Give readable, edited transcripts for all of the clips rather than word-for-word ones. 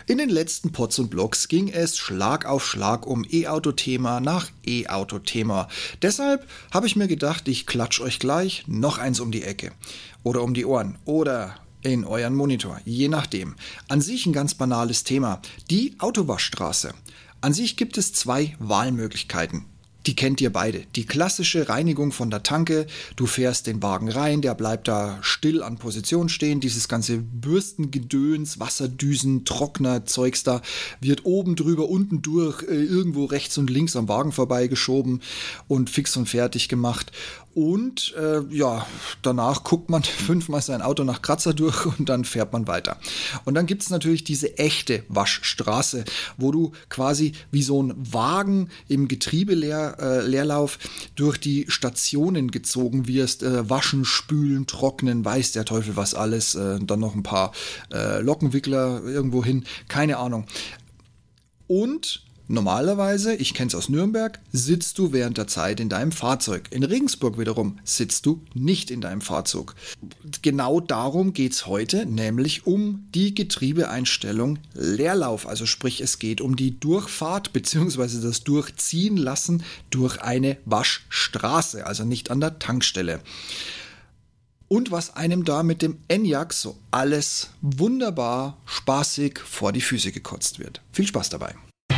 In den letzten Pods und Blogs ging es Schlag auf Schlag um E-Auto-Thema nach E-Auto-Thema. Deshalb habe ich mir gedacht, ich klatsch euch gleich noch eins um die Ecke. Oder um die Ohren. Oder in euren Monitor. Je nachdem. An sich ein ganz banales Thema. Die Autowaschstraße. An sich gibt es zwei Wahlmöglichkeiten. Die kennt ihr beide. Die klassische Reinigung von der Tanke. Du fährst den Wagen rein, der bleibt da still an Position stehen. Dieses ganze Bürstengedöns, Wasserdüsen, Trockner, Zeugs da wird oben drüber, unten durch, irgendwo rechts und links am Wagen vorbeigeschoben und fix und fertig gemacht. Und danach guckt man 5-mal sein Auto nach Kratzer durch und dann fährt man weiter. Und dann gibt es natürlich diese echte Waschstraße, wo du quasi wie so ein Wagen im Getriebeleerlauf durch die Stationen gezogen wirst. Waschen, spülen, trocknen, weiß der Teufel was alles. Dann noch ein paar Lockenwickler irgendwo hin, keine Ahnung. Und normalerweise, ich kenne es aus Nürnberg, sitzt du während der Zeit in deinem Fahrzeug. In Regensburg wiederum sitzt du nicht in deinem Fahrzeug. Genau darum geht es heute, nämlich um die Getriebeeinstellung Leerlauf. Also sprich, es geht um die Durchfahrt bzw. das Durchziehen lassen durch eine Waschstraße, also nicht an der Tankstelle. Und was einem da mit dem Enyaq so alles wunderbar spaßig vor die Füße gekotzt wird. Viel Spaß dabei.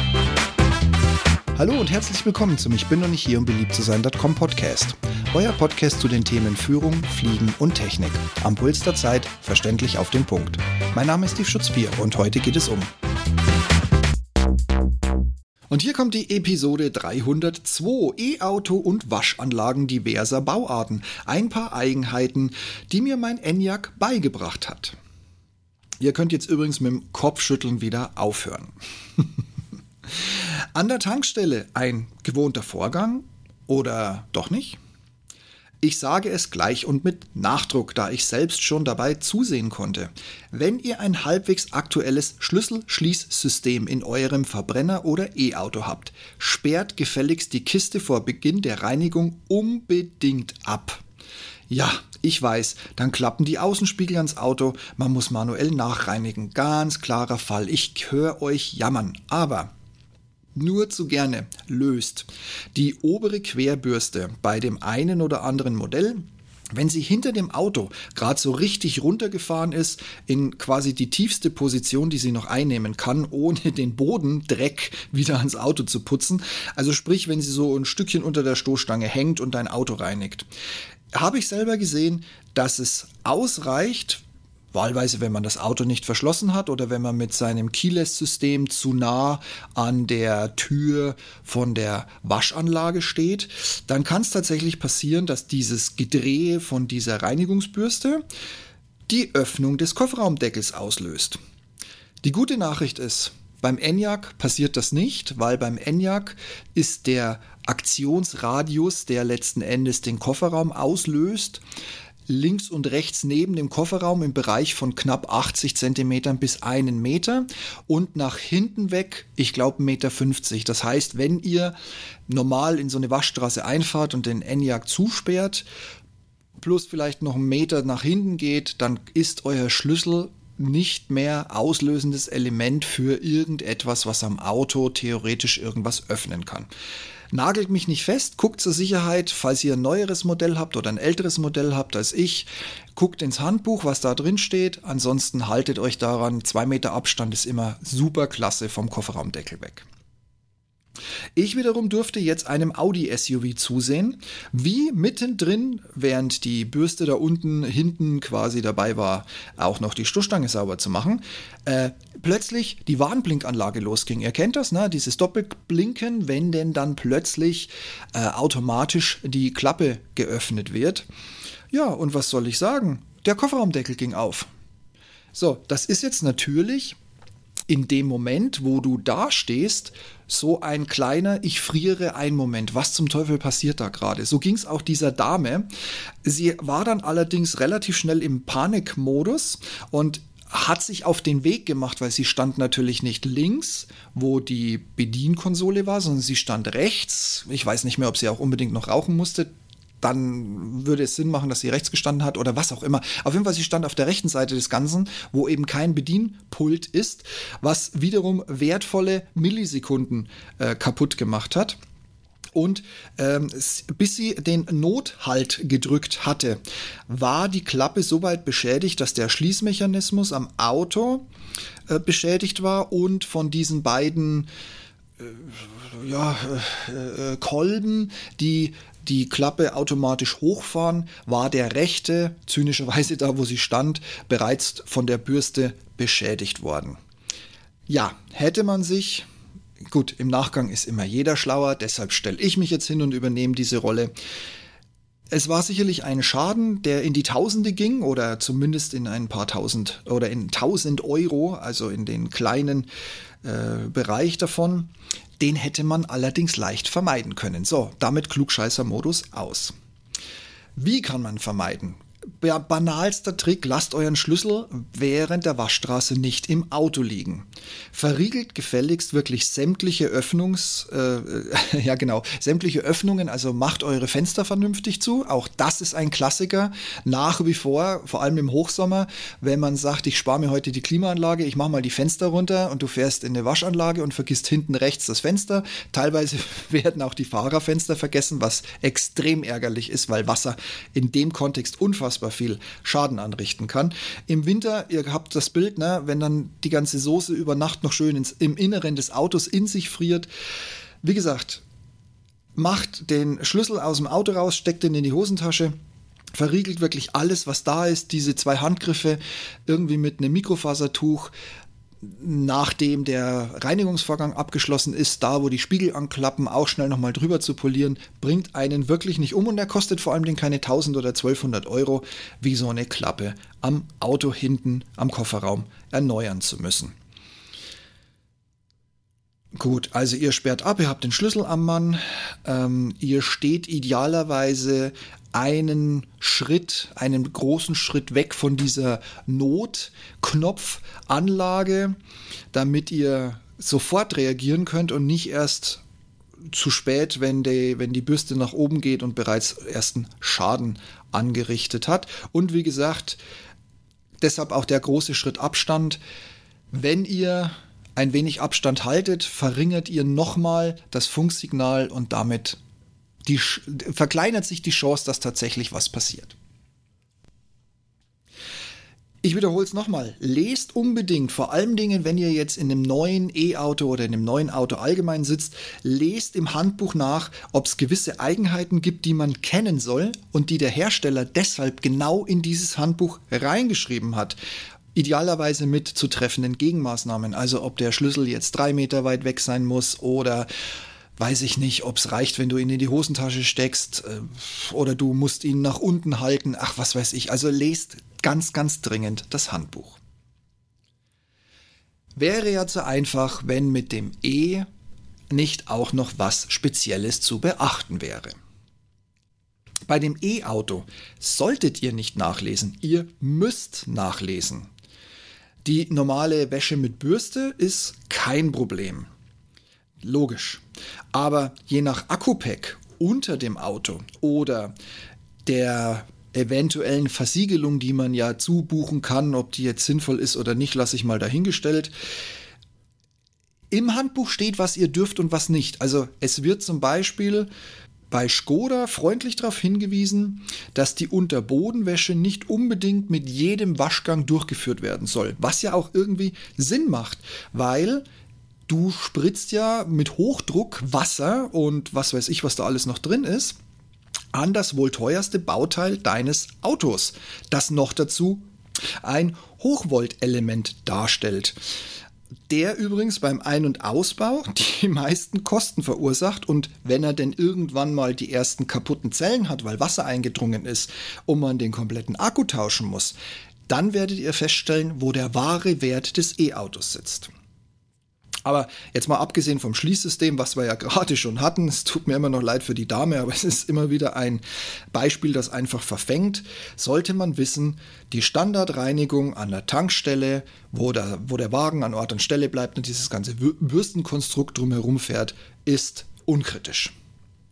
Hallo und herzlich willkommen zum Ich bin noch nicht hier, um beliebt zu sein.com Podcast. Euer Podcast zu den Themen Führung, Fliegen und Technik. Am Puls der Zeit, verständlich auf den Punkt. Mein Name ist Steve Schutz-Bier und heute geht es um. Und hier kommt die Episode 302, E-Auto und Waschanlagen diverser Bauarten. Ein paar Eigenheiten, die mir mein Enyaq beigebracht hat. Ihr könnt jetzt übrigens mit dem Kopfschütteln wieder aufhören. An der Tankstelle ein gewohnter Vorgang oder doch nicht? Ich sage es gleich und mit Nachdruck, da ich selbst schon dabei zusehen konnte. Wenn ihr ein halbwegs aktuelles Schlüssel-Schließsystem in eurem Verbrenner oder E-Auto habt, sperrt gefälligst die Kiste vor Beginn der Reinigung unbedingt ab. Ja, ich weiß, dann klappen die Außenspiegel ans Auto, man muss manuell nachreinigen. Ganz klarer Fall, ich höre euch jammern, aber nur zu gerne löst die obere Querbürste bei dem einen oder anderen Modell, wenn sie hinter dem Auto gerade so richtig runtergefahren ist, in quasi die tiefste Position, die sie noch einnehmen kann, ohne den Bodendreck wieder ans Auto zu putzen. Also sprich, wenn sie so ein Stückchen unter der Stoßstange hängt und dein Auto reinigt. Habe ich selber gesehen, dass es ausreicht, wahlweise, wenn man das Auto nicht verschlossen hat oder wenn man mit seinem Keyless-System zu nah an der Tür von der Waschanlage steht, dann kann es tatsächlich passieren, dass dieses Gedrehe von dieser Reinigungsbürste die Öffnung des Kofferraumdeckels auslöst. Die gute Nachricht ist, beim Enyaq passiert das nicht, weil beim Enyaq ist der Aktionsradius, der letzten Endes den Kofferraum auslöst, links und rechts neben dem Kofferraum im Bereich von knapp 80 cm bis 1 Meter und nach hinten weg, ich glaube 1,50 Meter. Das heißt, wenn ihr normal in so eine Waschstraße einfahrt und den Enyaq zusperrt, plus vielleicht noch 1 Meter nach hinten geht, dann ist euer Schlüssel nicht mehr auslösendes Element für irgendetwas, was am Auto theoretisch irgendwas öffnen kann. Nagelt mich nicht fest, guckt zur Sicherheit, falls ihr ein neueres Modell habt oder ein älteres Modell habt als ich, guckt ins Handbuch, was da drin steht. Ansonsten haltet euch daran, 2 Meter Abstand ist immer super klasse vom Kofferraumdeckel weg. Ich wiederum durfte jetzt einem Audi-SUV zusehen, wie mittendrin, während die Bürste da unten hinten quasi dabei war, auch noch die Stoßstange sauber zu machen, plötzlich die Warnblinkanlage losging. Ihr kennt das, ne? Dieses Doppelblinken, wenn denn dann plötzlich automatisch die Klappe geöffnet wird. Ja, und was soll ich sagen? Der Kofferraumdeckel ging auf. So, das ist jetzt natürlich in dem Moment, wo du da stehst, so ein kleiner, ich friere ein Moment. Was zum Teufel passiert da gerade? So ging es auch dieser Dame. Sie war dann allerdings relativ schnell im Panikmodus und hat sich auf den Weg gemacht, weil sie stand natürlich nicht links, wo die Bedienkonsole war, sondern sie stand rechts. Ich weiß nicht mehr, ob sie auch unbedingt noch rauchen musste. dann würde es Sinn machen, dass sie rechts gestanden hat oder was auch immer. Auf jeden Fall, sie stand auf der rechten Seite des Ganzen, wo eben kein Bedienpult ist, was wiederum wertvolle Millisekunden kaputt gemacht hat. Und bis sie den Nothalt gedrückt hatte, war die Klappe so weit beschädigt, dass der Schließmechanismus am Auto beschädigt war und von diesen beiden Kolben, die die Klappe automatisch hochfahren, war der rechte, zynischerweise da, wo sie stand, bereits von der Bürste beschädigt worden. Ja, hätte man sich... Gut, im Nachgang ist immer jeder schlauer, deshalb stelle ich mich jetzt hin und übernehme diese Rolle. Es war sicherlich ein Schaden, der in die Tausende ging oder zumindest in ein paar Tausend oder in 1000 Euro, also in den kleinen Bereich davon. Den hätte man allerdings leicht vermeiden können. So, damit Klugscheißer-Modus aus. Wie kann man vermeiden? Banalster Trick, lasst euren Schlüssel während der Waschstraße nicht im Auto liegen. Verriegelt gefälligst wirklich sämtliche sämtliche Öffnungen, also macht eure Fenster vernünftig zu. Auch das ist ein Klassiker, nach wie vor allem im Hochsommer, wenn man sagt, ich spare mir heute die Klimaanlage, ich mache mal die Fenster runter und du fährst in eine Waschanlage und vergisst hinten rechts das Fenster. Teilweise werden auch die Fahrerfenster vergessen, was extrem ärgerlich ist, weil Wasser in dem Kontext unfassbar viel Schaden anrichten kann. Im Winter, ihr habt das Bild, ne, wenn dann die ganze Soße über Nacht noch schön im Inneren des Autos in sich friert. Wie gesagt, macht den Schlüssel aus dem Auto raus, steckt ihn in die Hosentasche, verriegelt wirklich alles, was da ist, diese 2 Handgriffe irgendwie mit einem Mikrofasertuch, nachdem der Reinigungsvorgang abgeschlossen ist, da wo die Spiegel anklappen, auch schnell nochmal drüber zu polieren, bringt einen wirklich nicht um und er kostet vor allem keine 1000 oder 1200 Euro, wie so eine Klappe am Auto hinten am Kofferraum erneuern zu müssen. Gut, also ihr sperrt ab, ihr habt den Schlüssel am Mann, ihr steht idealerweise einen großen Schritt weg von dieser Notknopfanlage, damit ihr sofort reagieren könnt und nicht erst zu spät, wenn die Bürste nach oben geht und bereits ersten Schaden angerichtet hat. Und wie gesagt, deshalb auch der große Schritt Abstand. Wenn ihr ein wenig Abstand haltet, verringert ihr nochmal das Funksignal und damit verkleinert sich die Chance, dass tatsächlich was passiert. Ich wiederhole es nochmal. Lest unbedingt, vor allen Dingen, wenn ihr jetzt in einem neuen E-Auto oder in einem neuen Auto allgemein sitzt, lest im Handbuch nach, ob es gewisse Eigenheiten gibt, die man kennen soll und die der Hersteller deshalb genau in dieses Handbuch reingeschrieben hat. Idealerweise mit zu treffenden Gegenmaßnahmen. Also ob der Schlüssel jetzt 3 Meter weit weg sein muss oder weiß ich nicht, ob es reicht, wenn du ihn in die Hosentasche steckst oder du musst ihn nach unten halten. Ach, was weiß ich. Also lest ganz, ganz dringend das Handbuch. Wäre ja zu einfach, wenn mit dem E nicht auch noch was Spezielles zu beachten wäre. Bei dem E-Auto solltet ihr nicht nachlesen, ihr müsst nachlesen. Die normale Wäsche mit Bürste ist kein Problem. Logisch. Aber je nach Akku-Pack unter dem Auto oder der eventuellen Versiegelung, die man ja zubuchen kann, ob die jetzt sinnvoll ist oder nicht, lasse ich mal dahingestellt. Im Handbuch steht, was ihr dürft und was nicht. Also es wird zum Beispiel bei Škoda freundlich darauf hingewiesen, dass die Unterbodenwäsche nicht unbedingt mit jedem Waschgang durchgeführt werden soll. Was ja auch irgendwie Sinn macht, weil du spritzt ja mit Hochdruck Wasser und was weiß ich, was da alles noch drin ist, an das wohl teuerste Bauteil deines Autos, das noch dazu ein Hochvoltelement darstellt. Der übrigens beim Ein- und Ausbau die meisten Kosten verursacht und wenn er denn irgendwann mal die ersten kaputten Zellen hat, weil Wasser eingedrungen ist und man den kompletten Akku tauschen muss, dann werdet ihr feststellen, wo der wahre Wert des E-Autos sitzt. Aber jetzt mal abgesehen vom Schließsystem, was wir ja gerade schon hatten, es tut mir immer noch leid für die Dame, aber es ist immer wieder ein Beispiel, das einfach verfängt, sollte man wissen, die Standardreinigung an der Tankstelle, wo der Wagen an Ort und Stelle bleibt und dieses ganze Bürstenkonstrukt drumherum fährt, ist unkritisch.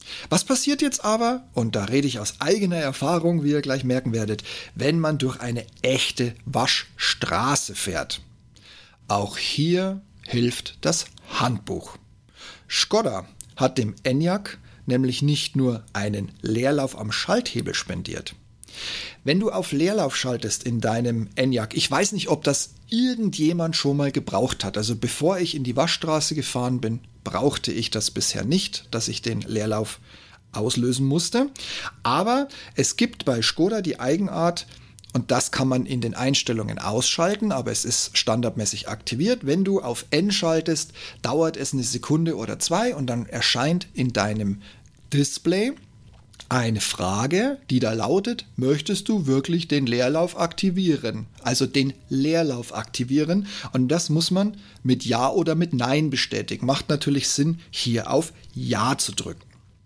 Was passiert jetzt aber, und da rede ich aus eigener Erfahrung, wie ihr gleich merken werdet, wenn man durch eine echte Waschstraße fährt? Auch hier hilft das Handbuch. Škoda hat dem Enyaq nämlich nicht nur einen Leerlauf am Schalthebel spendiert. Wenn du auf Leerlauf schaltest in deinem Enyaq, ich weiß nicht, ob das irgendjemand schon mal gebraucht hat. Also bevor ich in die Waschstraße gefahren bin, brauchte ich das bisher nicht, dass ich den Leerlauf auslösen musste. Aber es gibt bei Škoda die Eigenart, und das kann man in den Einstellungen ausschalten, aber es ist standardmäßig aktiviert. Wenn du auf N schaltest, dauert es eine Sekunde oder zwei und dann erscheint in deinem Display eine Frage, die da lautet: Möchtest du wirklich den Leerlauf aktivieren? Also den Leerlauf aktivieren. Und das muss man mit Ja oder mit Nein bestätigen. Macht natürlich Sinn, hier auf Ja zu drücken.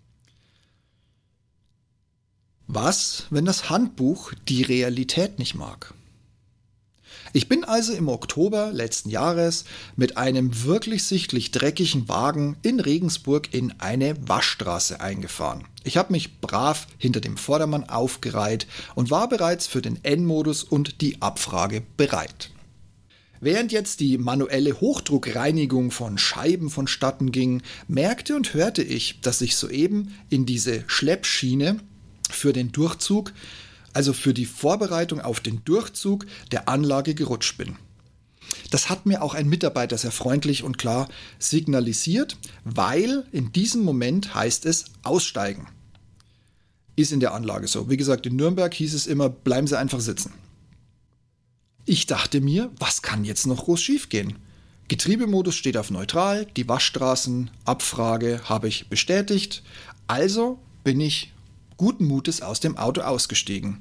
Was, wenn das Handbuch die Realität nicht mag? Ich bin also im Oktober letzten Jahres mit einem wirklich sichtlich dreckigen Wagen in Regensburg in eine Waschstraße eingefahren. Ich habe mich brav hinter dem Vordermann aufgereiht und war bereits für den N-Modus und die Abfrage bereit. Während jetzt die manuelle Hochdruckreinigung von Scheiben vonstatten ging, merkte und hörte ich, dass ich soeben in diese Schleppschiene für den Durchzug, also für die Vorbereitung auf den Durchzug der Anlage gerutscht bin. Das hat mir auch ein Mitarbeiter sehr freundlich und klar signalisiert, weil in diesem Moment heißt es aussteigen. Ist in der Anlage so. Wie gesagt, in Nürnberg hieß es immer, bleiben Sie einfach sitzen. Ich dachte mir, was kann jetzt noch groß schiefgehen? Getriebemodus steht auf neutral, die Waschstraßenabfrage habe ich bestätigt, also bin ich guten Mutes aus dem Auto ausgestiegen.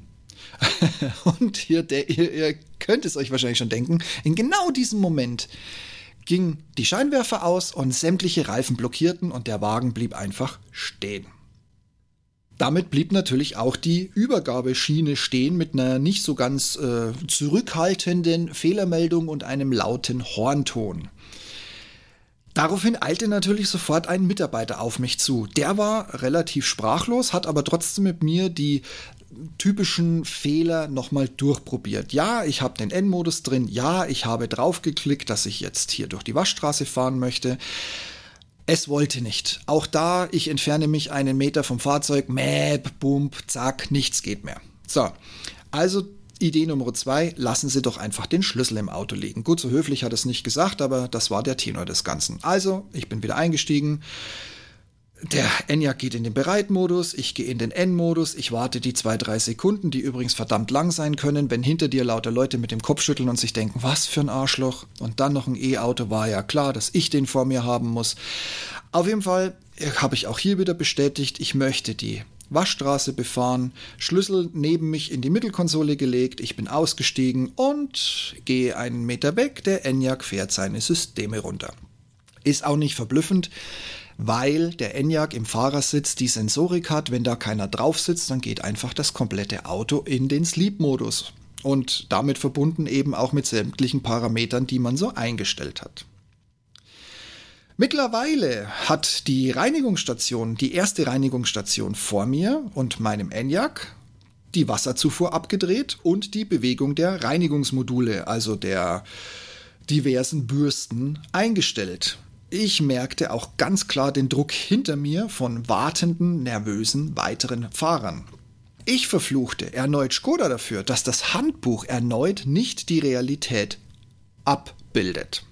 Und ihr könnt es euch wahrscheinlich schon denken, in genau diesem Moment gingen die Scheinwerfer aus und sämtliche Reifen blockierten und der Wagen blieb einfach stehen. Damit blieb natürlich auch die Übergabeschiene stehen mit einer nicht so ganz zurückhaltenden Fehlermeldung und einem lauten Hornton. Daraufhin eilte natürlich sofort ein Mitarbeiter auf mich zu. Der war relativ sprachlos, hat aber trotzdem mit mir die typischen Fehler nochmal durchprobiert. Ja, ich habe den N-Modus drin. Ja, ich habe draufgeklickt, dass ich jetzt hier durch die Waschstraße fahren möchte. Es wollte nicht. Auch da, ich entferne mich einen Meter vom Fahrzeug. Mäp, bump, zack, nichts geht mehr. So, also Idee Nummer 2, lassen Sie doch einfach den Schlüssel im Auto liegen. Gut, so höflich hat es nicht gesagt, aber das war der Tenor des Ganzen. Also, ich bin wieder eingestiegen. Der Enyaq geht in den Bereitmodus, ich gehe in den N-Modus, ich warte die 2-3 Sekunden, die übrigens verdammt lang sein können, wenn hinter dir lauter Leute mit dem Kopf schütteln und sich denken, was für ein Arschloch. Und dann noch ein E-Auto, war ja klar, dass ich den vor mir haben muss. Auf jeden Fall habe ich auch hier wieder bestätigt, ich möchte die Waschstraße befahren, Schlüssel neben mich in die Mittelkonsole gelegt, ich bin ausgestiegen und gehe einen Meter weg, der Enyaq fährt seine Systeme runter. Ist auch nicht verblüffend, weil der Enyaq im Fahrersitz die Sensorik hat, wenn da keiner drauf sitzt, dann geht einfach das komplette Auto in den Sleep-Modus und damit verbunden eben auch mit sämtlichen Parametern, die man so eingestellt hat. Mittlerweile hat die Reinigungsstation, die erste Reinigungsstation vor mir und meinem Enyaq, die Wasserzufuhr abgedreht und die Bewegung der Reinigungsmodule, also der diversen Bürsten, eingestellt. Ich merkte auch ganz klar den Druck hinter mir von wartenden, nervösen weiteren Fahrern. Ich verfluchte erneut Škoda dafür, dass das Handbuch erneut nicht die Realität abbildet.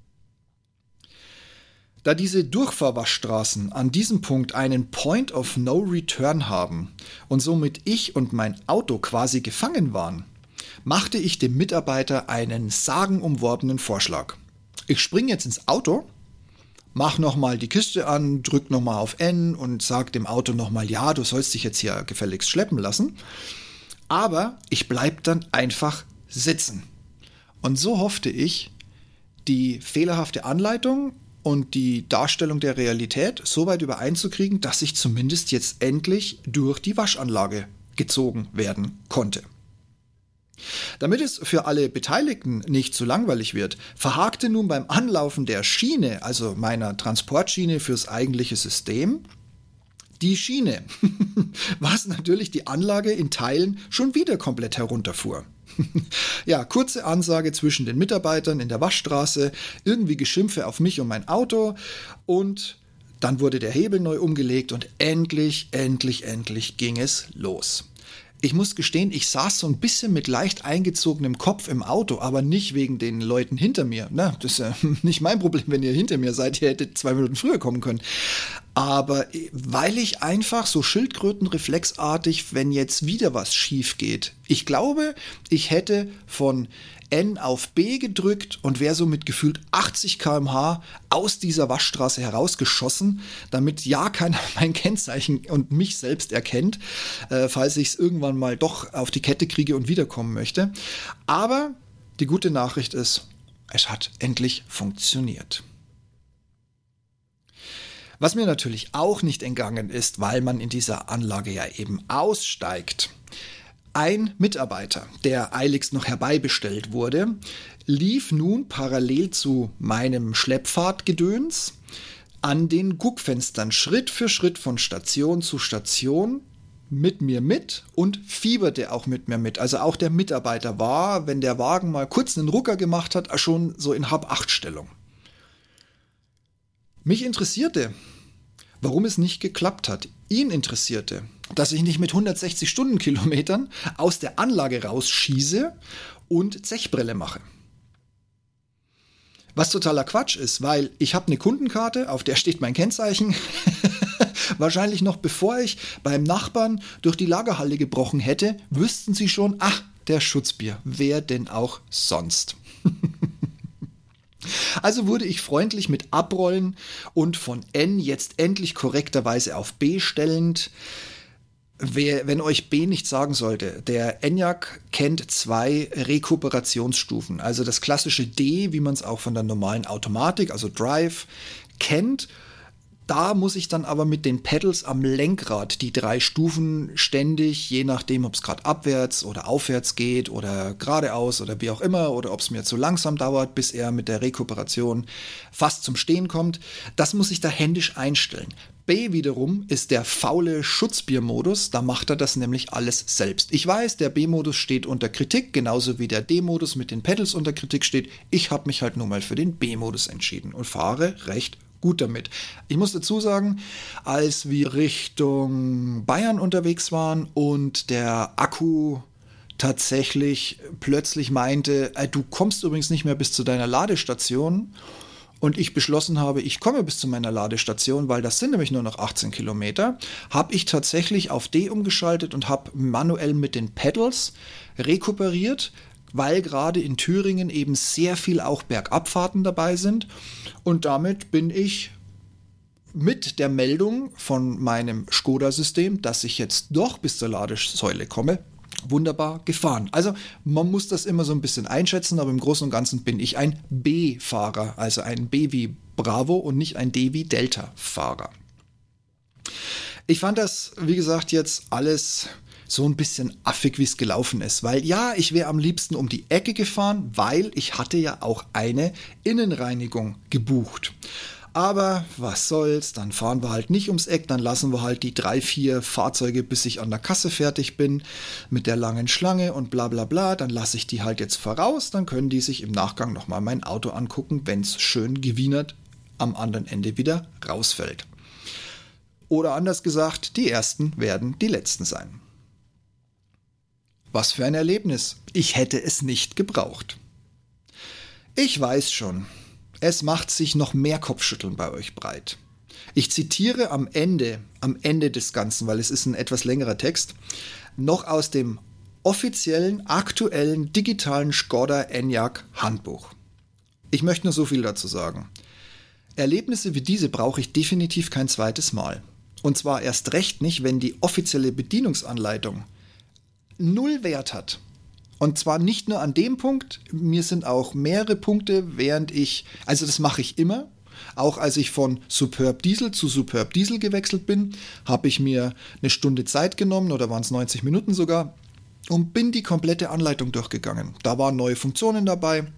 Da diese Durchfahrwaschstraßen an diesem Punkt einen Point of No Return haben und somit ich und mein Auto quasi gefangen waren, machte ich dem Mitarbeiter einen sagenumworbenen Vorschlag. Ich springe jetzt ins Auto, mach nochmal die Kiste an, drück nochmal auf N und sag dem Auto nochmal, ja, du sollst dich jetzt hier gefälligst schleppen lassen, aber ich bleib dann einfach sitzen. Und so hoffte ich, die fehlerhafte Anleitung und die Darstellung der Realität so weit übereinzukriegen, dass ich zumindest jetzt endlich durch die Waschanlage gezogen werden konnte. Damit es für alle Beteiligten nicht zu langweilig wird, verhakte nun beim Anlaufen der Schiene, also meiner Transportschiene fürs eigentliche System, die Schiene, was natürlich die Anlage in Teilen schon wieder komplett herunterfuhr. Ja, kurze Ansage zwischen den Mitarbeitern in der Waschstraße, irgendwie Geschimpfe auf mich und mein Auto und dann wurde der Hebel neu umgelegt und endlich ging es los. Ich muss gestehen, ich saß so ein bisschen mit leicht eingezogenem Kopf im Auto, aber nicht wegen den Leuten hinter mir. Na, das ist ja nicht mein Problem, wenn ihr hinter mir seid. Ihr hättet 2 Minuten früher kommen können. Aber weil ich einfach so schildkrötenreflexartig, wenn jetzt wieder was schief geht, ich glaube, ich hätte von N auf B gedrückt und wäre so mit gefühlt 80 km/h aus dieser Waschstraße herausgeschossen, damit ja keiner mein Kennzeichen und mich selbst erkennt, falls ich es irgendwann mal doch auf die Kette kriege und wiederkommen möchte. Aber die gute Nachricht ist, es hat endlich funktioniert. Was mir natürlich auch nicht entgangen ist, weil man in dieser Anlage ja eben aussteigt. Ein Mitarbeiter, der eiligst noch herbeibestellt wurde, lief nun parallel zu meinem Schleppfahrtgedöns an den Guckfenstern Schritt für Schritt von Station zu Station mit mir mit und fieberte auch mit mir mit. Also auch der Mitarbeiter war, wenn der Wagen mal kurz einen Rucker gemacht hat, schon so in Hab-8-Stellung. Mich interessierte, warum es nicht geklappt hat. Ihn interessierte, dass ich nicht mit 160 Stundenkilometern aus der Anlage rausschieße und Zechbrelle mache. Was totaler Quatsch ist, weil ich habe eine Kundenkarte, auf der steht mein Kennzeichen. Wahrscheinlich noch bevor ich beim Nachbarn durch die Lagerhalle gebrochen hätte, wüssten sie schon, ach, der Schutzbier, wer denn auch sonst. Also wurde ich freundlich mit Abrollen und von N jetzt endlich korrekterweise auf B stellend. Wenn euch B nicht sagen sollte, der Enyaq kennt 2 Rekuperationsstufen. Also das klassische D, wie man es auch von der normalen Automatik, also Drive, kennt. Da muss ich dann aber mit den Pedals am Lenkrad die 3 Stufen ständig, je nachdem, ob es gerade abwärts oder aufwärts geht oder geradeaus oder wie auch immer, oder ob es mir zu langsam dauert, bis er mit der Rekuperation fast zum Stehen kommt, das muss ich da händisch einstellen. B wiederum ist der faule Schutzbiermodus, da macht er das nämlich alles selbst. Ich weiß, der B-Modus steht unter Kritik, genauso wie der D-Modus mit den Pedals unter Kritik steht. Ich habe mich halt nun mal für den B-Modus entschieden und fahre recht gut damit. Ich muss dazu sagen, als wir Richtung Bayern unterwegs waren und der Akku tatsächlich plötzlich meinte, du kommst übrigens nicht mehr bis zu deiner Ladestation, und ich beschlossen habe, ich komme bis zu meiner Ladestation, weil das sind nämlich nur noch 18 Kilometer, habe ich tatsächlich auf D umgeschaltet und habe manuell mit den Pedals rekuperiert, weil gerade in Thüringen eben sehr viel auch Bergabfahrten dabei sind. Und damit bin ich mit der Meldung von meinem Skoda-System, dass ich jetzt doch bis zur Ladesäule komme, wunderbar gefahren. Also man muss das immer so ein bisschen einschätzen, aber im Großen und Ganzen bin ich ein B-Fahrer, also ein B wie Bravo und nicht ein D wie Delta-Fahrer. Ich fand das, wie gesagt, jetzt alles so ein bisschen affig, wie es gelaufen ist, weil ja, ich wäre am liebsten um die Ecke gefahren, weil ich hatte ja auch eine Innenreinigung gebucht. Aber was soll's, dann fahren wir halt nicht ums Eck, dann lassen wir halt die 3, 4 Fahrzeuge, bis ich an der Kasse fertig bin mit der langen Schlange und bla bla bla, dann lasse ich die halt jetzt voraus, dann können die sich im Nachgang nochmal mein Auto angucken, wenn es schön gewienert am anderen Ende wieder rausfällt. Oder anders gesagt, die Ersten werden die Letzten sein. Was für ein Erlebnis. Ich hätte es nicht gebraucht. Ich weiß schon, es macht sich noch mehr Kopfschütteln bei euch breit. Ich zitiere am Ende des Ganzen, weil es ist ein etwas längerer Text, noch aus dem offiziellen, aktuellen, digitalen Skoda Enyaq Handbuch. Ich möchte nur so viel dazu sagen. Erlebnisse wie diese brauche ich definitiv kein zweites Mal. Und zwar erst recht nicht, wenn die offizielle Bedienungsanleitung 0 Wert hat. Und zwar nicht nur an dem Punkt, mir sind auch mehrere Punkte, also das mache ich immer, auch als ich von Superb Diesel zu Superb Diesel gewechselt bin, habe ich mir eine Stunde Zeit genommen, oder waren es 90 Minuten sogar, und bin die komplette Anleitung durchgegangen. Da waren neue Funktionen dabei,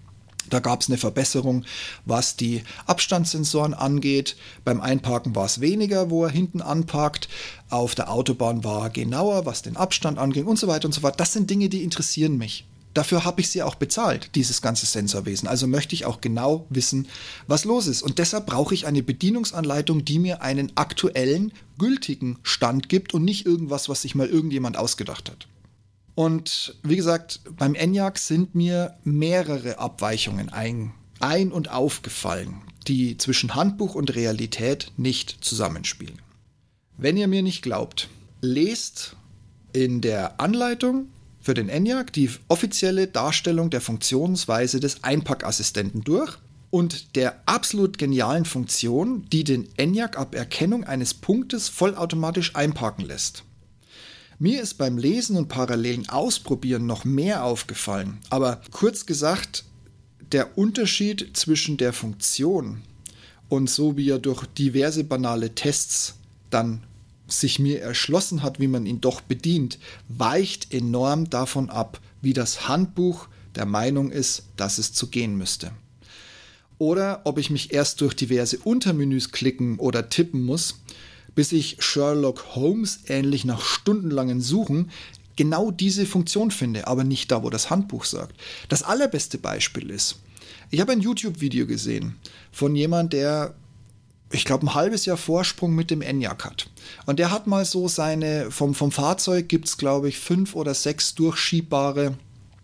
Da gab es eine Verbesserung, was die Abstandssensoren angeht. Beim Einparken war es weniger, wo er hinten anparkt. Auf der Autobahn war er genauer, was den Abstand anging und so weiter und so fort. Das sind Dinge, die interessieren mich. Dafür habe ich sie auch bezahlt, dieses ganze Sensorwesen. Also möchte ich auch genau wissen, was los ist. Und deshalb brauche ich eine Bedienungsanleitung, die mir einen aktuellen, gültigen Stand gibt und nicht irgendwas, was sich mal irgendjemand ausgedacht hat. Und wie gesagt, beim Enyaq sind mir mehrere Abweichungen ein- und aufgefallen, die zwischen Handbuch und Realität nicht zusammenspielen. Wenn ihr mir nicht glaubt, lest in der Anleitung für den Enyaq die offizielle Darstellung der Funktionsweise des Einpackassistenten durch und der absolut genialen Funktion, die den Enyaq ab Erkennung eines Punktes vollautomatisch einparken lässt. Mir ist beim Lesen und parallelen Ausprobieren noch mehr aufgefallen, aber kurz gesagt, der Unterschied zwischen der Funktion und so wie er durch diverse banale Tests dann sich mir erschlossen hat, wie man ihn doch bedient, weicht enorm davon ab, wie das Handbuch der Meinung ist, dass es zu gehen müsste. Oder ob ich mich erst durch diverse Untermenüs klicken oder tippen muss, bis ich Sherlock Holmes ähnlich nach stundenlangen Suchen genau diese Funktion finde, aber nicht da, wo das Handbuch sagt. Das allerbeste Beispiel ist, ich habe ein YouTube-Video gesehen von jemand, der, ich glaube, ein halbes Jahr Vorsprung mit dem Enyaq hat. Und der hat mal so vom Fahrzeug gibt es, glaube ich, 5 oder 6 durchschiebbare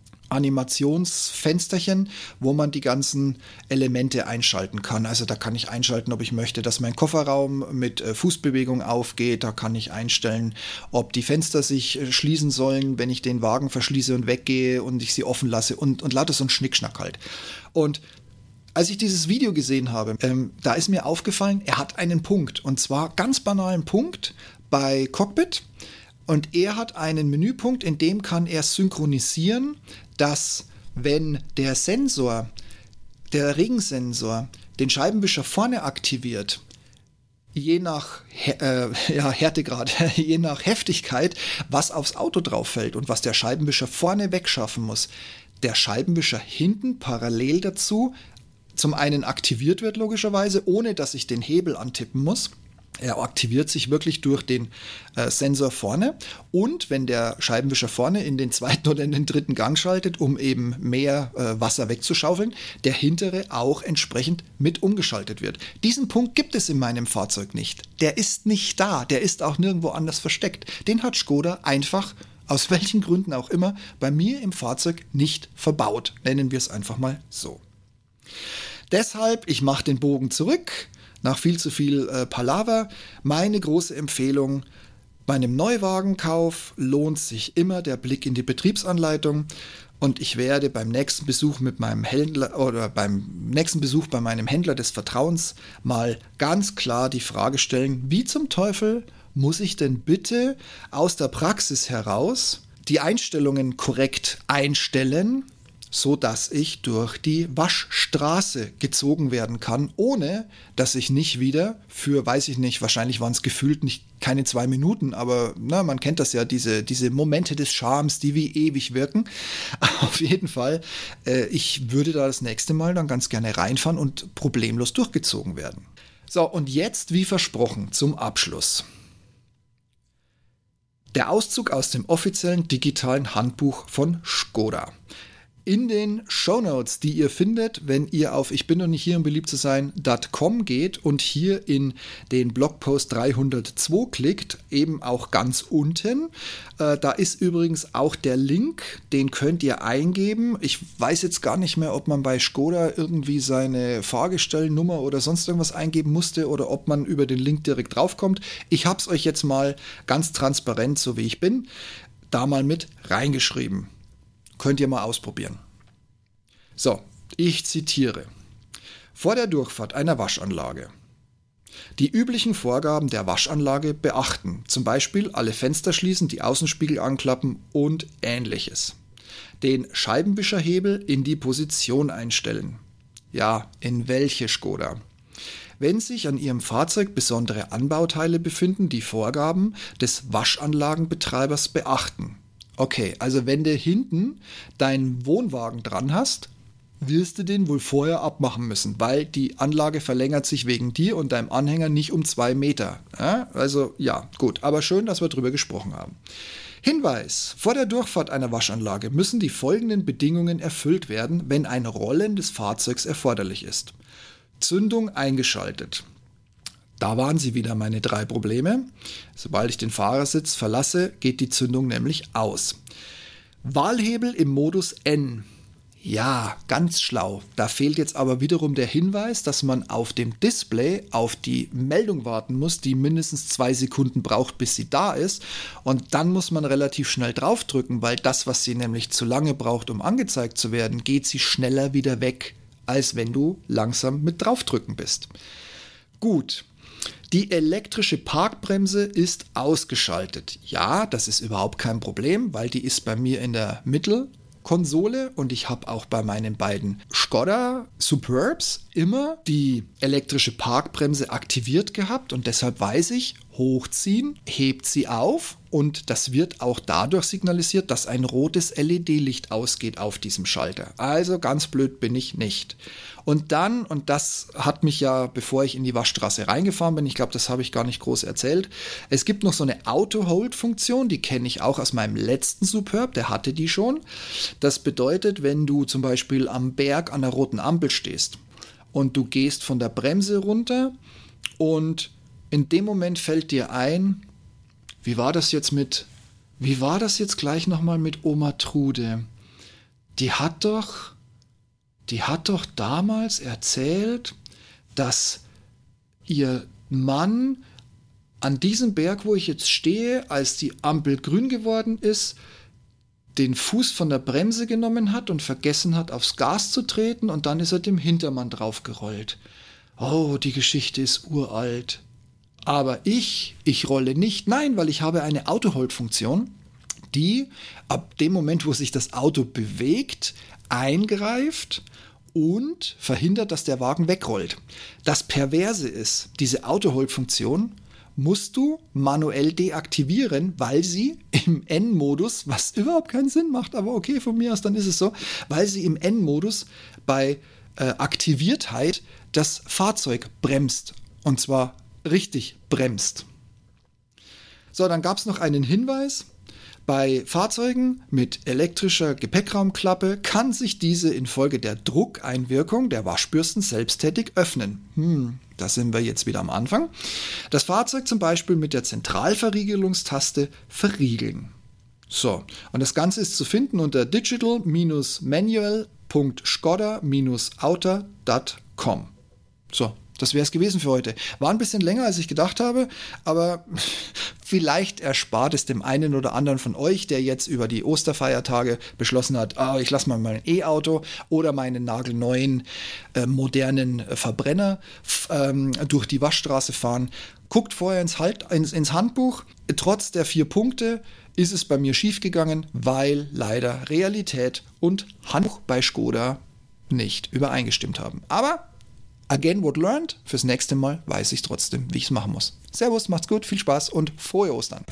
Animationsfensterchen, wo man die ganzen Elemente einschalten kann. Also da kann ich einschalten, ob ich möchte, dass mein Kofferraum mit Fußbewegung aufgeht. Da kann ich einstellen, ob die Fenster sich schließen sollen, wenn ich den Wagen verschließe und weggehe und ich sie offen lasse und lauter so ein Schnickschnack halt. Und als ich dieses Video gesehen habe, da ist mir aufgefallen, er hat einen Punkt. Und zwar ganz banalen Punkt bei Cockpit. Und er hat einen Menüpunkt, in dem kann er synchronisieren, dass wenn der Regensensor, den Scheibenwischer vorne aktiviert, je nach Härtegrad, je nach Heftigkeit, was aufs Auto drauf fällt und was der Scheibenwischer vorne wegschaffen muss, der Scheibenwischer hinten parallel dazu zum einen aktiviert wird logischerweise, ohne dass ich den Hebel antippen muss. Er aktiviert sich wirklich durch den Sensor vorne und wenn der Scheibenwischer vorne in den zweiten oder in den dritten Gang schaltet, um eben mehr Wasser wegzuschaufeln, der hintere auch entsprechend mit umgeschaltet wird. Diesen Punkt gibt es in meinem Fahrzeug nicht. Der ist nicht da, der ist auch nirgendwo anders versteckt. Den hat Škoda einfach, aus welchen Gründen auch immer, bei mir im Fahrzeug nicht verbaut. Nennen wir es einfach mal so. Deshalb, ich mache den Bogen zurück. Nach viel zu viel Palaver, meine große Empfehlung, bei einem Neuwagenkauf lohnt sich immer der Blick in die Betriebsanleitung und ich werde beim nächsten Besuch mit meinem Händler oder beim nächsten Besuch bei meinem Händler des Vertrauens mal ganz klar die Frage stellen, wie zum Teufel muss ich denn bitte aus der Praxis heraus die Einstellungen korrekt einstellen, so dass ich durch die Waschstraße gezogen werden kann, ohne dass ich nicht wieder für, weiß ich nicht, wahrscheinlich waren es gefühlt keine 2 Minuten, aber man kennt das ja, diese Momente des Charmes, die wie ewig wirken. Auf jeden Fall, ich würde da das nächste Mal dann ganz gerne reinfahren und problemlos durchgezogen werden. So, und jetzt, wie versprochen, zum Abschluss. Der Auszug aus dem offiziellen digitalen Handbuch von Škoda. In den Shownotes, die ihr findet, wenn ihr auf ich bin noch nicht hier, um beliebt zu sein.com geht und hier in den Blogpost 302 klickt, eben auch ganz unten. Da ist übrigens auch der Link, den könnt ihr eingeben. Ich weiß jetzt gar nicht mehr, ob man bei Škoda irgendwie seine Fahrgestellnummer oder sonst irgendwas eingeben musste oder ob man über den Link direkt draufkommt. Ich habe es euch jetzt mal ganz transparent, so wie ich bin, da mal mit reingeschrieben. Könnt ihr mal ausprobieren. So, ich zitiere. Vor der Durchfahrt einer Waschanlage. Die üblichen Vorgaben der Waschanlage beachten, zum Beispiel alle Fenster schließen, die Außenspiegel anklappen und ähnliches. Den Scheibenwischerhebel in die Position einstellen. Ja, in welche Škoda? Wenn sich an Ihrem Fahrzeug besondere Anbauteile befinden, die Vorgaben des Waschanlagenbetreibers beachten. Okay, also wenn du hinten deinen Wohnwagen dran hast, wirst du den wohl vorher abmachen müssen, weil die Anlage verlängert sich wegen dir und deinem Anhänger nicht um 2 Meter. Ja, also ja, gut, aber schön, dass wir drüber gesprochen haben. Hinweis: Vor der Durchfahrt einer Waschanlage müssen die folgenden Bedingungen erfüllt werden, wenn ein Rollen des Fahrzeugs erforderlich ist. Zündung eingeschaltet. Da waren sie wieder, meine 3 Probleme. Sobald ich den Fahrersitz verlasse, geht die Zündung nämlich aus. Wahlhebel im Modus N. Ja, ganz schlau. Da fehlt jetzt aber wiederum der Hinweis, dass man auf dem Display auf die Meldung warten muss, die mindestens 2 Sekunden braucht, bis sie da ist. Und dann muss man relativ schnell draufdrücken, weil das, was sie nämlich zu lange braucht, um angezeigt zu werden, geht sie schneller wieder weg, als wenn du langsam mit draufdrücken bist. Gut. Die elektrische Parkbremse ist ausgeschaltet. Ja, das ist überhaupt kein Problem, weil die ist bei mir in der Mittelkonsole und ich habe auch bei meinen beiden Skoda Superbs immer die elektrische Parkbremse aktiviert gehabt und deshalb weiß ich, hochziehen, hebt sie auf und das wird auch dadurch signalisiert, dass ein rotes LED-Licht ausgeht auf diesem Schalter. Also ganz blöd bin ich nicht. Und dann, und das hat mich ja, bevor ich in die Waschstraße reingefahren bin, ich glaube, das habe ich gar nicht groß erzählt, es gibt noch so eine Auto-Hold-Funktion, die kenne ich auch aus meinem letzten Superb, der hatte die schon. Das bedeutet, wenn du zum Beispiel am Berg an der roten Ampel stehst und du gehst von der Bremse runter und in dem Moment fällt dir ein, wie war das jetzt gleich nochmal mit Oma Trude? Die hat doch damals erzählt, dass ihr Mann an diesem Berg, wo ich jetzt stehe, als die Ampel grün geworden ist, den Fuß von der Bremse genommen hat und vergessen hat, aufs Gas zu treten und dann ist er dem Hintermann draufgerollt. Oh, die Geschichte ist uralt. Aber ich rolle nicht. Nein, weil ich habe eine Auto-Hold-Funktion, die ab dem Moment, wo sich das Auto bewegt, eingreift und verhindert, dass der Wagen wegrollt. Das Perverse ist, diese Auto-Hold-Funktion musst du manuell deaktivieren, weil sie im N-Modus, was überhaupt keinen Sinn macht, aber okay, von mir aus, dann ist es so, weil sie im N-Modus bei Aktiviertheit das Fahrzeug bremst. Und zwar richtig bremst. So, dann gab es noch einen Hinweis. Bei Fahrzeugen mit elektrischer Gepäckraumklappe kann sich diese infolge der Druckeinwirkung der Waschbürsten selbsttätig öffnen. Da sind wir jetzt wieder am Anfang. Das Fahrzeug zum Beispiel mit der Zentralverriegelungstaste verriegeln. So, und das Ganze ist zu finden unter digital-manual.skoda-outer.com. So, das wäre es gewesen für heute. War ein bisschen länger, als ich gedacht habe, aber vielleicht erspart es dem einen oder anderen von euch, der jetzt über die Osterfeiertage beschlossen hat, ich lasse mal mein E-Auto oder meinen nagelneuen, modernen Verbrenner durch die Waschstraße fahren. Guckt vorher ins Handbuch. Trotz der 4 Punkte ist es bei mir schiefgegangen, weil leider Realität und Handbuch bei Skoda nicht übereingestimmt haben. Aber again what learned, fürs nächste Mal weiß ich trotzdem, wie ich es machen muss. Servus, macht's gut, viel Spaß und frohe Ostern.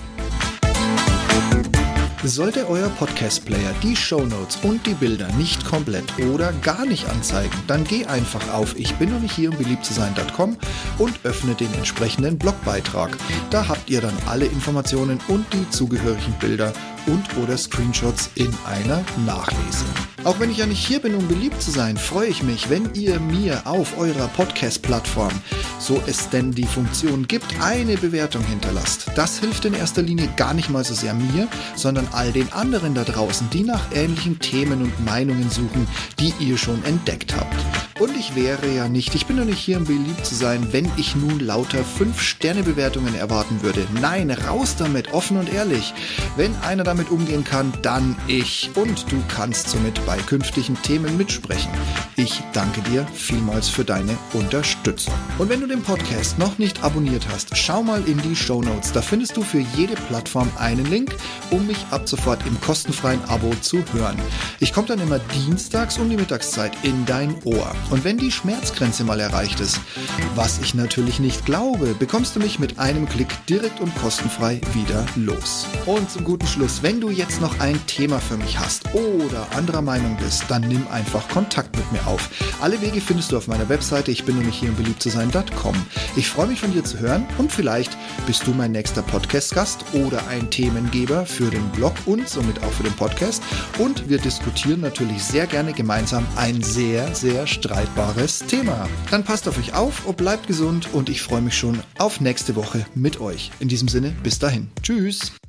Sollte euer Podcast-Player die Shownotes und die Bilder nicht komplett oder gar nicht anzeigen, dann geh einfach auf ichbinnochnichthier, um beliebt zu sein.com und öffne den entsprechenden Blogbeitrag. Da habt ihr dann alle Informationen und die zugehörigen Bilder und oder Screenshots in einer Nachlese. Auch wenn ich ja nicht hier bin, um beliebt zu sein, freue ich mich, wenn ihr mir auf eurer Podcast-Plattform, so es denn die Funktion gibt, eine Bewertung hinterlasst. Das hilft in erster Linie gar nicht mal so sehr mir, sondern all den anderen da draußen, die nach ähnlichen Themen und Meinungen suchen, die ihr schon entdeckt habt. Und ich bin doch nicht hier, um beliebt zu sein, wenn ich nun lauter 5-Sterne-Bewertungen erwarten würde. Nein, raus damit, offen und ehrlich. Wenn einer damit umgehen kann, dann ich. Und du kannst somit bei künftigen Themen mitsprechen. Ich danke dir vielmals für deine Unterstützung. Und wenn du den Podcast noch nicht abonniert hast, schau mal in die Shownotes. Da findest du für jede Plattform einen Link, um mich ab sofort im kostenfreien Abo zu hören. Ich komme dann immer dienstags um die Mittagszeit in dein Ohr. Und wenn die Schmerzgrenze mal erreicht ist, was ich natürlich nicht glaube, bekommst du mich mit einem Klick direkt und kostenfrei wieder los. Und zum guten Schluss, wenn du jetzt noch ein Thema für mich hast oder anderer Meinung bist, dann nimm einfach Kontakt mit mir auf. Alle Wege findest du auf meiner Webseite, ich bin nämlich hier im beliebtzusein.com. Ich freue mich von dir zu hören und vielleicht bist du mein nächster Podcast-Gast oder ein Themengeber für den Blog und somit auch für den Podcast. Und wir diskutieren natürlich sehr gerne gemeinsam ein sehr, sehr streitbares Thema. Dann passt auf euch auf und bleibt gesund und ich freue mich schon auf nächste Woche mit euch. In diesem Sinne, bis dahin. Tschüss.